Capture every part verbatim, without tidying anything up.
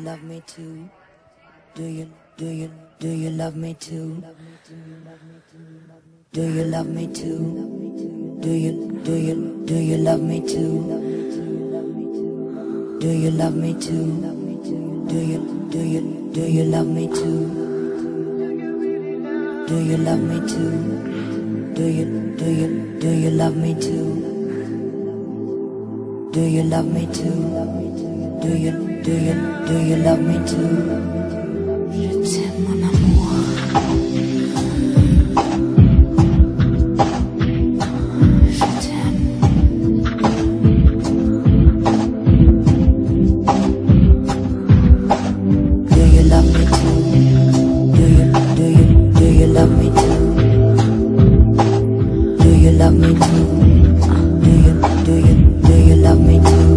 love me too? Do you, do you, do you love me too? Do you love me too? Do you, do you, do you love me too? Do you love me too? Do you, do you, do you love me too? Do you love me too? Do you, do you, do you love me too? Do you love me too? Do you, do you, do you love me too? Je t'aime mon amour. Je t'aime. Do you love me too? Do you, do you, do you love me too? Do you love me too? Do you, do you, do you love me too?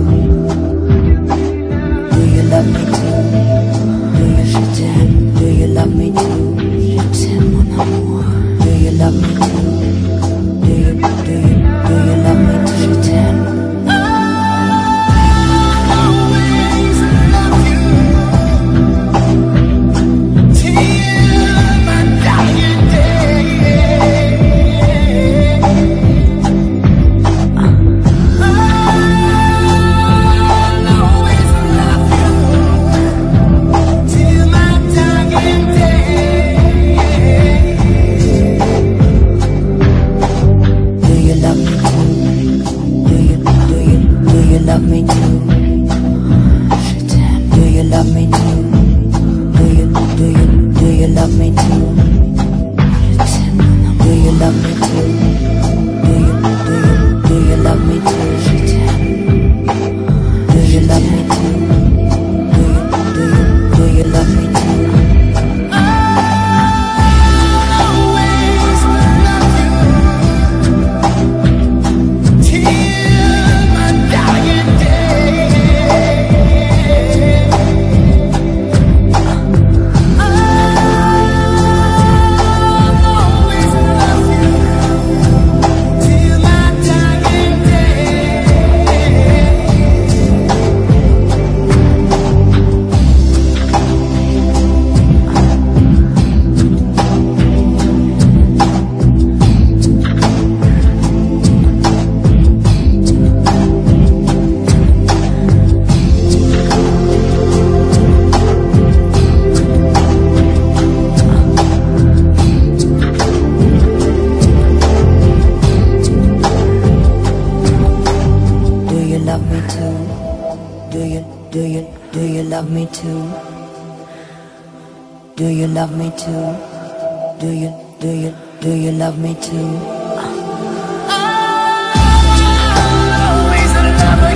Do you love me too? Do you, je t'aime? Do you love me too? Je t'aime mon amour. Do you love me too? Do you, do you, do you love me too? Je t'aime. Love me too. Je t'aime. Do you love me too? Do you, do you, do you love me too? Je t'aime. Do you love me too? Do you, do you, do you love me too? Je t'aime. Do you love me too? Do you, do you, do you love me too? Do you, do you, do you love me too? Do you love me too? Do you, do you, do you love me too? I'll always love you.